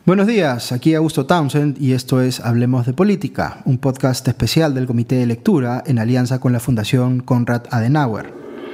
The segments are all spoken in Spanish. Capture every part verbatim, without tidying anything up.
Buenos días, aquí Augusto Townsend y esto es Hablemos de Política, un podcast especial del Comité de Lectura en alianza con la Fundación Konrad Adenauer.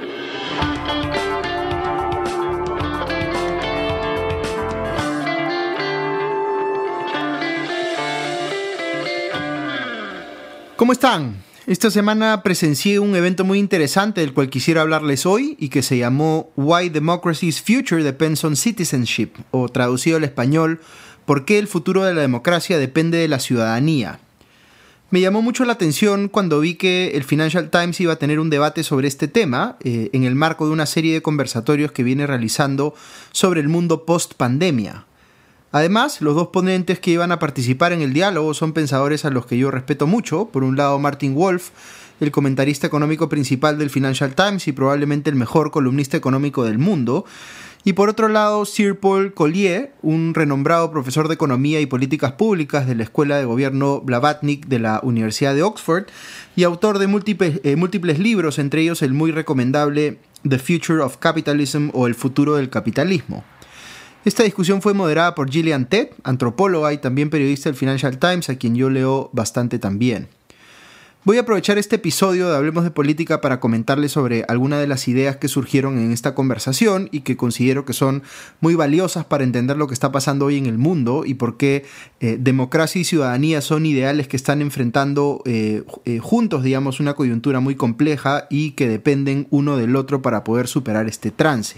¿Cómo están? Esta semana presencié un evento muy interesante del cual quisiera hablarles hoy y que se llamó Why Democracy's Future Depends on Citizenship, o traducido al español, ¿por qué el futuro de la democracia depende de la ciudadanía? Me llamó mucho la atención cuando vi que el Financial Times iba a tener un debate sobre este tema eh, en el marco de una serie de conversatorios que viene realizando sobre el mundo post-pandemia. Además, los dos ponentes que iban a participar en el diálogo son pensadores a los que yo respeto mucho. Por un lado, Martin Wolf, el comentarista económico principal del Financial Times y probablemente el mejor columnista económico del mundo. Y por otro lado, Sir Paul Collier, un renombrado profesor de Economía y Políticas Públicas de la Escuela de Gobierno Blavatnik de la Universidad de Oxford y autor de múltiples, eh, múltiples libros, entre ellos el muy recomendable The Future of Capitalism o El futuro del capitalismo. Esta discusión fue moderada por Gillian Tett, antropóloga y también periodista del Financial Times, a quien yo leo bastante también. Voy a aprovechar este episodio de Hablemos de Política para comentarles sobre algunas de las ideas que surgieron en esta conversación y que considero que son muy valiosas para entender lo que está pasando hoy en el mundo y por qué eh, democracia y ciudadanía son ideales que están enfrentando eh, eh, juntos, digamos, una coyuntura muy compleja y que dependen uno del otro para poder superar este trance.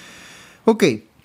Ok.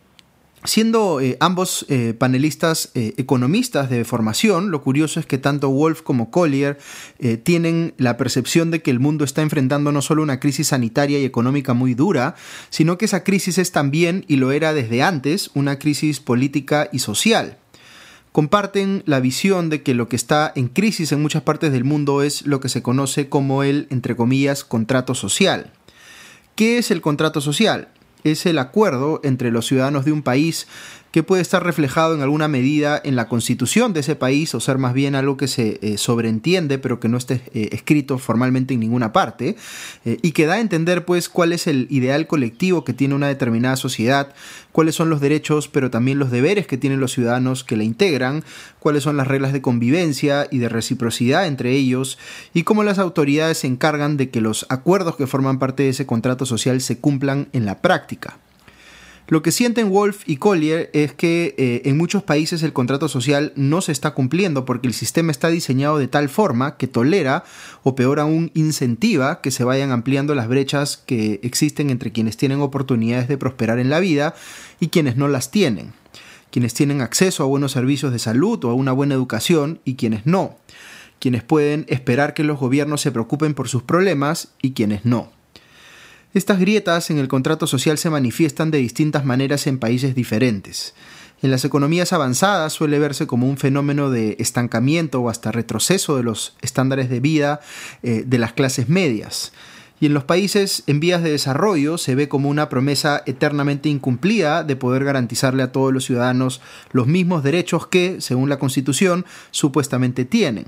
Siendo eh, ambos eh, panelistas eh, economistas de formación, lo curioso es que tanto Wolf como Collier eh, tienen la percepción de que el mundo está enfrentando no solo una crisis sanitaria y económica muy dura, sino que esa crisis es también, y lo era desde antes, una crisis política y social. Comparten la visión de que lo que está en crisis en muchas partes del mundo es lo que se conoce como el, entre comillas, contrato social. ¿Qué es el contrato social? Es el acuerdo entre los ciudadanos de un país que puede estar reflejado en alguna medida en la constitución de ese país o ser más bien algo que se eh, sobreentiende pero que no esté eh, escrito formalmente en ninguna parte eh, y que da a entender pues cuál es el ideal colectivo que tiene una determinada sociedad, cuáles son los derechos pero también los deberes que tienen los ciudadanos que la integran, cuáles son las reglas de convivencia y de reciprocidad entre ellos y cómo las autoridades se encargan de que los acuerdos que forman parte de ese contrato social se cumplan en la práctica. Lo que sienten Wolf y Collier es que eh, en muchos países el contrato social no se está cumpliendo porque el sistema está diseñado de tal forma que tolera o peor aún incentiva que se vayan ampliando las brechas que existen entre quienes tienen oportunidades de prosperar en la vida y quienes no las tienen, quienes tienen acceso a buenos servicios de salud o a una buena educación y quienes no, quienes pueden esperar que los gobiernos se preocupen por sus problemas y quienes no. Estas grietas en el contrato social se manifiestan de distintas maneras en países diferentes. En las economías avanzadas suele verse como un fenómeno de estancamiento o hasta retroceso de los estándares de vida eh, de las clases medias. Y en los países en vías de desarrollo se ve como una promesa eternamente incumplida de poder garantizarle a todos los ciudadanos los mismos derechos que, según la Constitución, supuestamente tienen.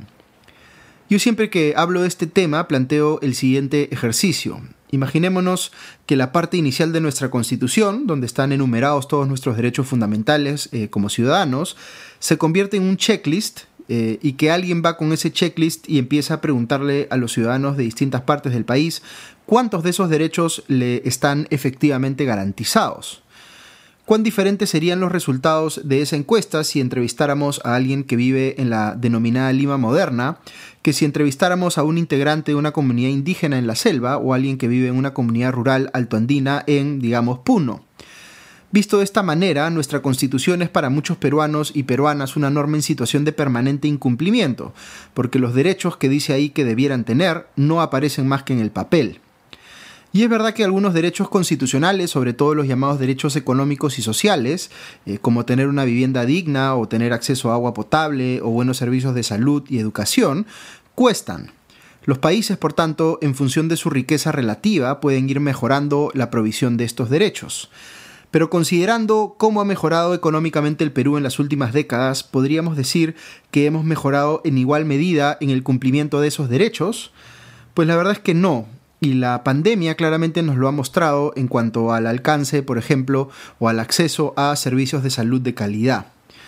Yo siempre que hablo de este tema planteo el siguiente ejercicio. Imaginémonos que la parte inicial de nuestra Constitución, donde están enumerados todos nuestros derechos fundamentales eh, como ciudadanos, se convierte en un checklist eh, y que alguien va con ese checklist y empieza a preguntarle a los ciudadanos de distintas partes del país cuántos de esos derechos le están efectivamente garantizados. ¿Cuán diferentes serían los resultados de esa encuesta si entrevistáramos a alguien que vive en la denominada Lima moderna, que si entrevistáramos a un integrante de una comunidad indígena en la selva o a alguien que vive en una comunidad rural altoandina en, digamos, Puno? Visto de esta manera, nuestra Constitución es para muchos peruanos y peruanas una norma en situación de permanente incumplimiento, porque los derechos que dice ahí que debieran tener no aparecen más que en el papel. Y es verdad que algunos derechos constitucionales, sobre todo los llamados derechos económicos y sociales, eh, como tener una vivienda digna o tener acceso a agua potable o buenos servicios de salud y educación, cuestan. Los países, por tanto, en función de su riqueza relativa, pueden ir mejorando la provisión de estos derechos. Pero considerando cómo ha mejorado económicamente el Perú en las últimas décadas, ¿podríamos decir que hemos mejorado en igual medida en el cumplimiento de esos derechos? Pues la verdad es que no. Y la pandemia claramente nos lo ha mostrado en cuanto al alcance, por ejemplo, o al acceso a servicios de salud de calidad.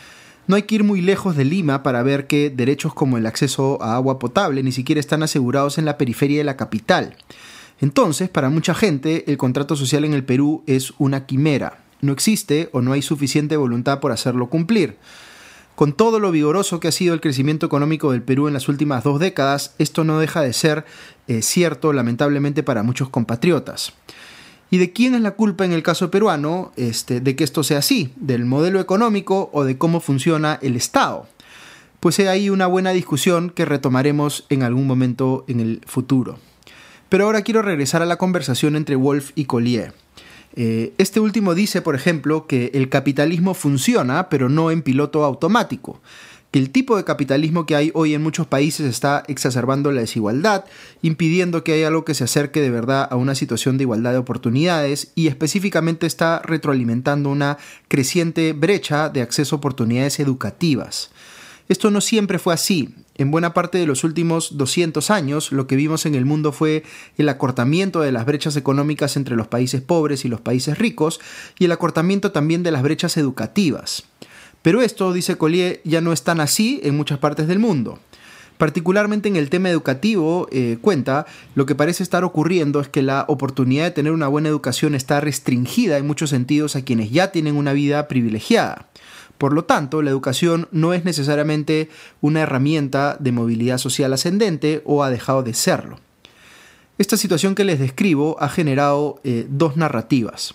No hay que ir muy lejos de Lima para ver que derechos como el acceso a agua potable ni siquiera están asegurados en la periferia de la capital. Entonces, para mucha gente, el contrato social en el Perú es una quimera. No existe o no hay suficiente voluntad por hacerlo cumplir. Con todo lo vigoroso que ha sido el crecimiento económico del Perú en las últimas dos décadas, esto no deja de ser eh, cierto, lamentablemente, para muchos compatriotas. ¿Y de quién es la culpa en el caso peruano este, de que esto sea así? ¿Del modelo económico o de cómo funciona el Estado? Pues hay ahí una buena discusión que retomaremos en algún momento en el futuro. Pero ahora quiero regresar a la conversación entre Wolf y Collier. Eh, este último dice, por ejemplo, que el capitalismo funciona, pero no en piloto automático. Que el tipo de capitalismo que hay hoy en muchos países está exacerbando la desigualdad, impidiendo que haya algo que se acerque de verdad a una situación de igualdad de oportunidades y específicamente está retroalimentando una creciente brecha de acceso a oportunidades educativas. Esto no siempre fue así. En buena parte de los últimos doscientos años, lo que vimos en el mundo fue el acortamiento de las brechas económicas entre los países pobres y los países ricos y el acortamiento también de las brechas educativas. Pero esto, dice Collier, ya no es tan así en muchas partes del mundo. Particularmente en el tema educativo, eh, cuenta, lo que parece estar ocurriendo es que la oportunidad de tener una buena educación está restringida en muchos sentidos a quienes ya tienen una vida privilegiada. Por lo tanto, la educación no es necesariamente una herramienta de movilidad social ascendente o ha dejado de serlo. Esta situación que les describo ha generado eh, dos narrativas.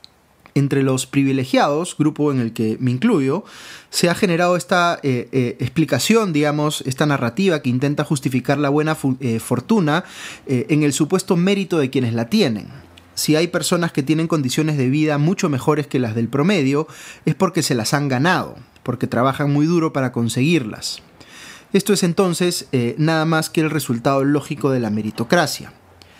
Entre los privilegiados, grupo en el que me incluyo, se ha generado esta eh, eh, explicación, digamos, esta narrativa que intenta justificar la buena fu- eh, fortuna eh, en el supuesto mérito de quienes la tienen. Si hay personas que tienen condiciones de vida mucho mejores que las del promedio, es porque se las han ganado, porque trabajan muy duro para conseguirlas. Esto es entonces eh, nada más que el resultado lógico de la meritocracia.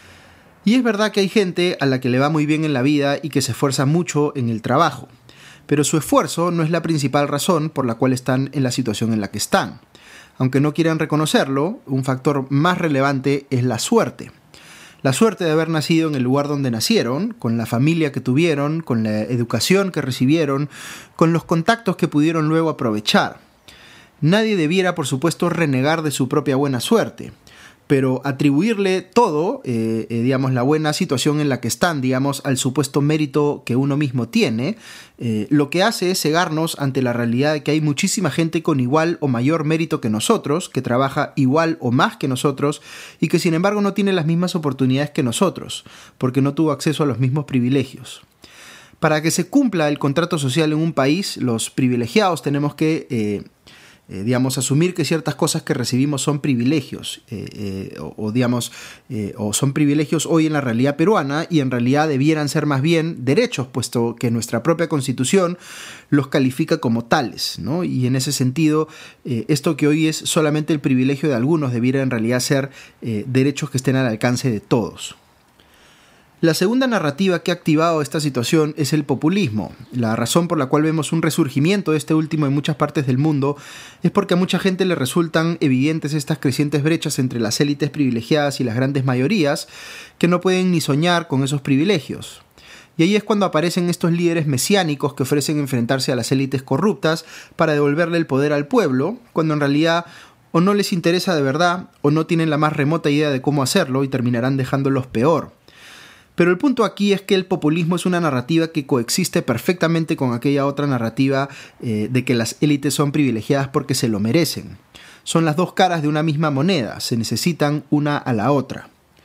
Y es verdad que hay gente a la que le va muy bien en la vida y que se esfuerza mucho en el trabajo, pero su esfuerzo no es la principal razón por la cual están en la situación en la que están. Aunque no quieran reconocerlo, un factor más relevante es la suerte. La suerte de haber nacido en el lugar donde nacieron, con la familia que tuvieron, con la educación que recibieron, con los contactos que pudieron luego aprovechar. Nadie debiera, por supuesto, renegar de su propia buena suerte, pero atribuirle todo, eh, eh, digamos, la buena situación en la que están, digamos, al supuesto mérito que uno mismo tiene, eh, lo que hace es cegarnos ante la realidad de que hay muchísima gente con igual o mayor mérito que nosotros, que trabaja igual o más que nosotros y que sin embargo no tiene las mismas oportunidades que nosotros, porque no tuvo acceso a los mismos privilegios. Para que se cumpla el contrato social en un país, los privilegiados tenemos que eh, Eh, digamos, asumir que ciertas cosas que recibimos son privilegios, eh, eh, o, o, digamos, eh, o son privilegios hoy en la realidad peruana y en realidad debieran ser más bien derechos, puesto que nuestra propia Constitución los califica como tales, ¿no? Y en ese sentido, eh, esto que hoy es solamente el privilegio de algunos debiera en realidad ser eh, derechos que estén al alcance de todos. La segunda narrativa que ha activado esta situación es el populismo. La razón por la cual vemos un resurgimiento de este último en muchas partes del mundo es porque a mucha gente le resultan evidentes estas crecientes brechas entre las élites privilegiadas y las grandes mayorías que no pueden ni soñar con esos privilegios. Y ahí es cuando aparecen estos líderes mesiánicos que ofrecen enfrentarse a las élites corruptas para devolverle el poder al pueblo, cuando en realidad o no les interesa de verdad o no tienen la más remota idea de cómo hacerlo y terminarán dejándolos peor. Pero el punto aquí es que el populismo es una narrativa que coexiste perfectamente con aquella otra narrativa eh, de que las élites son privilegiadas porque se lo merecen. Son las dos caras de una misma moneda, se necesitan una a la otra.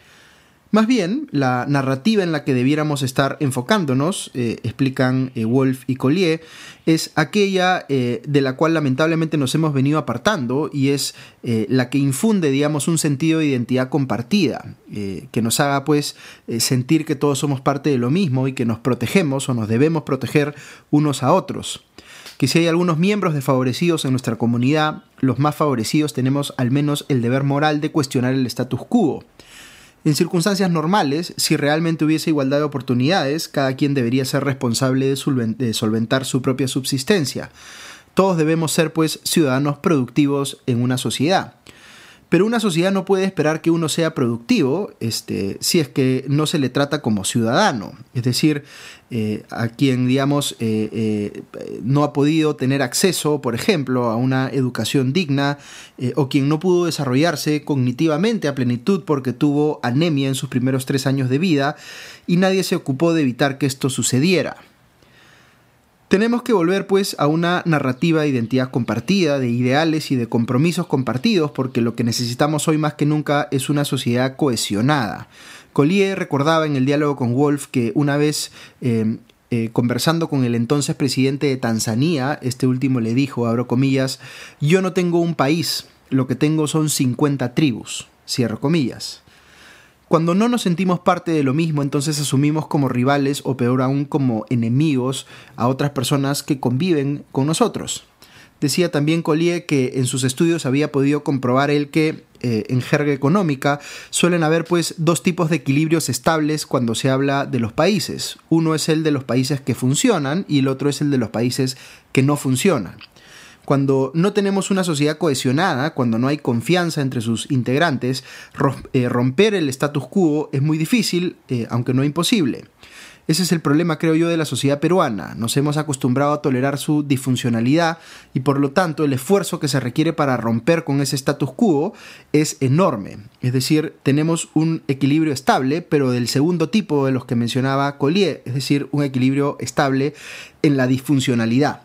Más bien, la narrativa en la que debiéramos estar enfocándonos, eh, explican eh, Wolf y Collier, es aquella eh, de la cual lamentablemente nos hemos venido apartando y es eh, la que infunde, digamos, un sentido de identidad compartida, eh, que nos haga pues eh, sentir que todos somos parte de lo mismo y que nos protegemos o nos debemos proteger unos a otros. Que si hay algunos miembros desfavorecidos en nuestra comunidad, los más favorecidos tenemos al menos el deber moral de cuestionar el status quo. En circunstancias normales, si realmente hubiese igualdad de oportunidades, cada quien debería ser responsable de, solvent- de solventar su propia subsistencia. Todos debemos ser, pues, ciudadanos productivos en una sociedad. Pero una sociedad no puede esperar que uno sea productivo este, si es que no se le trata como ciudadano. Es decir, eh, a quien, digamos, eh, eh, no ha podido tener acceso, por ejemplo, a una educación digna, eh, o quien no pudo desarrollarse cognitivamente a plenitud porque tuvo anemia en sus primeros tres años de vida y nadie se ocupó de evitar que esto sucediera. Tenemos que volver pues a una narrativa de identidad compartida, de ideales y de compromisos compartidos, porque lo que necesitamos hoy más que nunca es una sociedad cohesionada. Collier recordaba en el diálogo con Wolf que una vez eh, eh, conversando con el entonces presidente de Tanzania, este último le dijo, abro comillas, yo no tengo un país, lo que tengo son cincuenta tribus, cierro comillas. Cuando no nos sentimos parte de lo mismo, entonces asumimos como rivales o peor aún como enemigos a otras personas que conviven con nosotros. Decía también Collier que en sus estudios había podido comprobar él que eh, en jerga económica suelen haber pues dos tipos de equilibrios estables cuando se habla de los países. Uno es el de los países que funcionan y el otro es el de los países que no funcionan. Cuando no tenemos una sociedad cohesionada, cuando no hay confianza entre sus integrantes, romper el status quo es muy difícil, eh, aunque no imposible. Ese es el problema, creo yo, de la sociedad peruana. Nos hemos acostumbrado a tolerar su disfuncionalidad y por lo tanto el esfuerzo que se requiere para romper con ese status quo es enorme. Es decir, tenemos un equilibrio estable, pero del segundo tipo de los que mencionaba Collier, es decir, un equilibrio estable en la disfuncionalidad.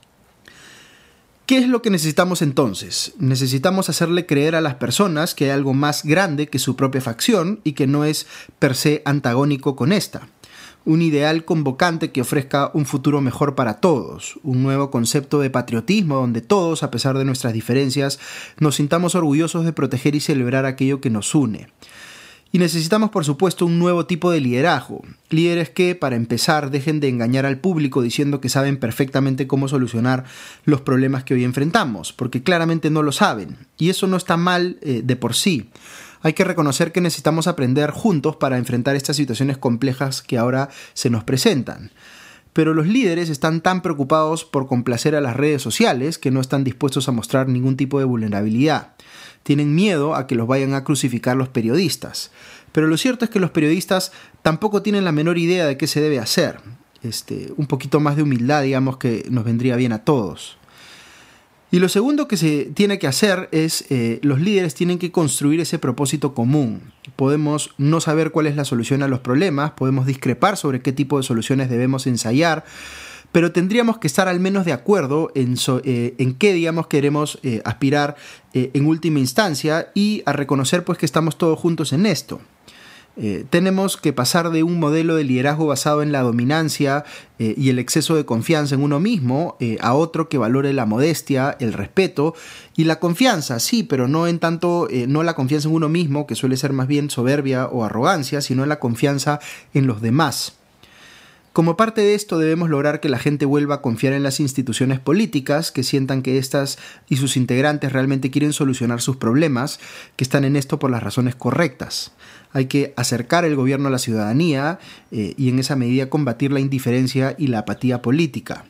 ¿Qué es lo que necesitamos entonces? Necesitamos hacerle creer a las personas que hay algo más grande que su propia facción y que no es per se antagónico con esta. Un ideal convocante que ofrezca un futuro mejor para todos, un nuevo concepto de patriotismo donde todos, a pesar de nuestras diferencias, nos sintamos orgullosos de proteger y celebrar aquello que nos une. Y necesitamos, por supuesto, un nuevo tipo de liderazgo. Líderes que, para empezar, dejen de engañar al público diciendo que saben perfectamente cómo solucionar los problemas que hoy enfrentamos, porque claramente no lo saben. Y eso no está mal eh, de por sí. Hay que reconocer que necesitamos aprender juntos para enfrentar estas situaciones complejas que ahora se nos presentan. Pero los líderes están tan preocupados por complacer a las redes sociales que no están dispuestos a mostrar ningún tipo de vulnerabilidad. Tienen miedo a que los vayan a crucificar los periodistas. Pero lo cierto es que los periodistas tampoco tienen la menor idea de qué se debe hacer. Este, un poquito más de humildad, digamos, que nos vendría bien a todos. Y lo segundo que se tiene que hacer es, eh, los líderes tienen que construir ese propósito común. Podemos no saber cuál es la solución a los problemas, podemos discrepar sobre qué tipo de soluciones debemos ensayar, pero tendríamos que estar al menos de acuerdo en, so, eh, en qué, digamos, queremos eh, aspirar eh, en última instancia y a reconocer pues que estamos todos juntos en esto. Eh, tenemos que pasar de un modelo de liderazgo basado en la dominancia eh, y el exceso de confianza en uno mismo eh, a otro que valore la modestia, el respeto y la confianza, sí, pero no en tanto, eh, no la confianza en uno mismo, que suele ser más bien soberbia o arrogancia, sino la confianza en los demás. Como parte de esto debemos lograr que la gente vuelva a confiar en las instituciones políticas, que sientan que éstas y sus integrantes realmente quieren solucionar sus problemas, que están en esto por las razones correctas. Hay que acercar el gobierno a la ciudadanía eh, y en esa medida combatir la indiferencia y la apatía política.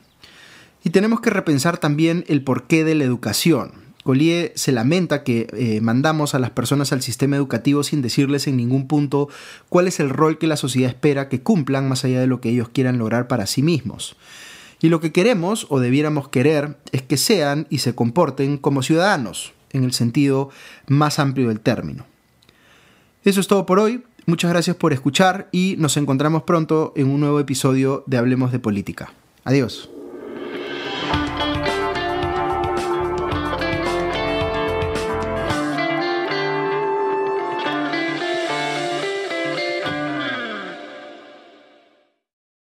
Y tenemos que repensar también el porqué de la educación. Collier se lamenta que eh, mandamos a las personas al sistema educativo sin decirles en ningún punto cuál es el rol que la sociedad espera que cumplan más allá de lo que ellos quieran lograr para sí mismos. Y lo que queremos o debiéramos querer es que sean y se comporten como ciudadanos, en el sentido más amplio del término. Eso es todo por hoy. Muchas gracias por escuchar y nos encontramos pronto en un nuevo episodio de Hablemos de Política. Adiós.